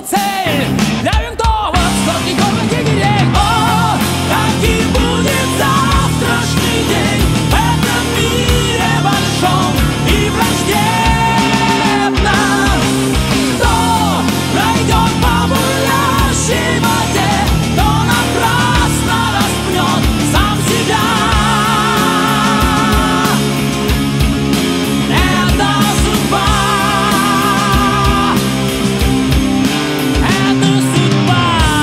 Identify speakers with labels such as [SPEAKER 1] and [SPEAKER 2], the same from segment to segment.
[SPEAKER 1] цель для винтовок, сотни горных егерей. О, каким будет завтрашний день в этом мире большом и враждебном. Кто пройдет по бурлящей воде, кто напрасно распнет сам себя. Это судьба. Это судьба.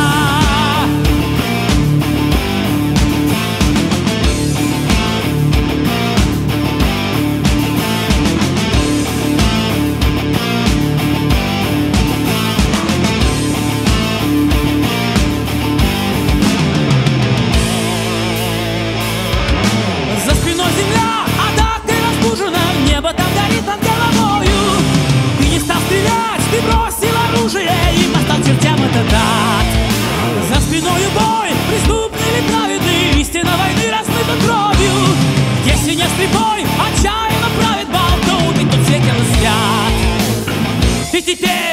[SPEAKER 1] За спиной земля, а так ты разбужена, небо там горит над головою. Ты не стал стрелять, ты бросил оружие, и настал чертям этот ад. За спиною бой, преступный или праведный, истина войны размыта кровью. Если не слепой, отчаянно правит бал, то убить тут все, кем спят. И теперь